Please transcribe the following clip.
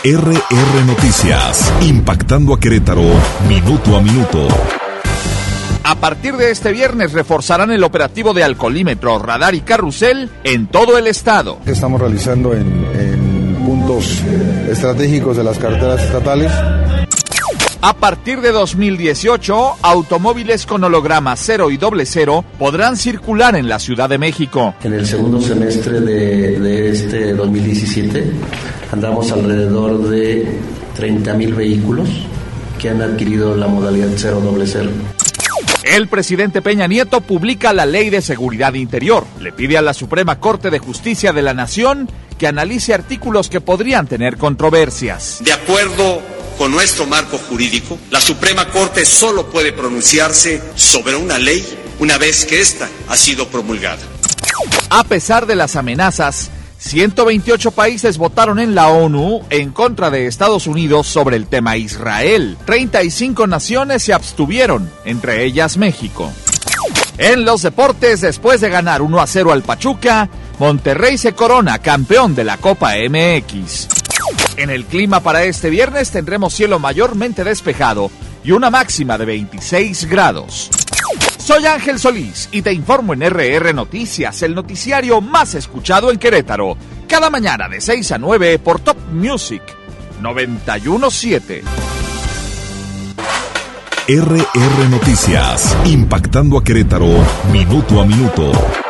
RR Noticias, impactando a Querétaro, minuto a minuto. A partir de este viernes reforzarán el operativo de alcoholímetro, radar y carrusel en todo el estado. Estamos realizando en puntos estratégicos de las carreteras estatales. A partir de 2018, automóviles con holograma 0 y 00 podrán circular en la Ciudad de México. En el segundo semestre de este 2017 andamos alrededor de 30,000 vehículos que han adquirido la modalidad 000. El presidente Peña Nieto publica la Ley de Seguridad Interior. Le pide a la Suprema Corte de Justicia de la Nación que analice artículos que podrían tener controversias. De acuerdo con nuestro marco jurídico, la Suprema Corte solo puede pronunciarse sobre una ley una vez que ésta ha sido promulgada. A pesar de las amenazas, 128 países votaron en la ONU en contra de Estados Unidos sobre el tema Israel. 35 naciones se abstuvieron, entre ellas México. En los deportes, después de ganar 1-0 al Pachuca, Monterrey se corona campeón de la Copa MX. En el clima para este viernes tendremos cielo mayormente despejado y una máxima de 26 grados. Soy Ángel Solís y te informo en RR Noticias, el noticiario más escuchado en Querétaro. Cada mañana de 6 a 9 por Top Music 91.7. RR Noticias, impactando a Querétaro, minuto a minuto.